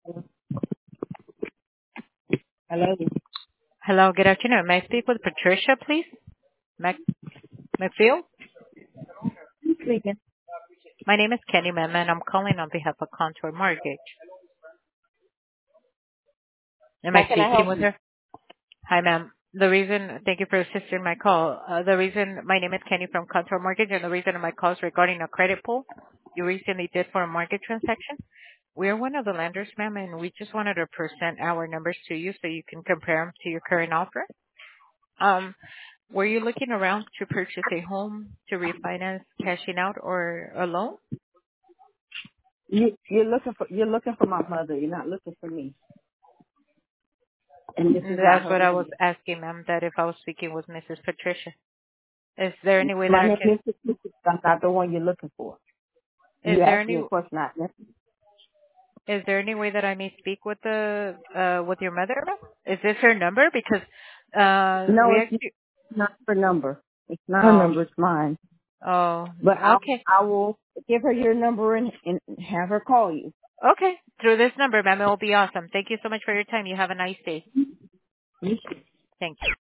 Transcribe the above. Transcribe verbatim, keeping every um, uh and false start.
Hello. Hello, good afternoon. May I speak with Patricia, please? Mac McPhail? Speaking. My name is Kenny, ma'am, and I'm calling on behalf of Contour Mortgage. Am How I can I speaking help with you? her? Hi, ma'am. The reason, thank you for assisting my call. Uh, the reason, my name is Kenny from Contour Mortgage, and the reason of my call is regarding a credit pull you recently did for a mortgage transaction. We are one of the lenders, ma'am, and we just wanted to present our numbers to you so you can compare them to your current offer. Um, were you looking around to purchase a home, to refinance, cashing out, or a loan? You you're looking for you're looking for my mother. You're not looking for me. And this is not That's her what I was number. asking, ma'am, that if I was speaking with Missus Patricia. Is there any way that My I name can, is I'm not the one you're looking for. is You there asked any, me a question. Not is there any way that I may speak with the, uh, with your mother, ma'am? Is this her number? Because, uh, no, we it's actually, not her number. It's not her oh, number. It's mine. oh, But I okay. I will give her your number and, and have her call you. Okay. Through this number, ma'am, it will be awesome. Thank you so much for your time. You have a nice day. You Thank you.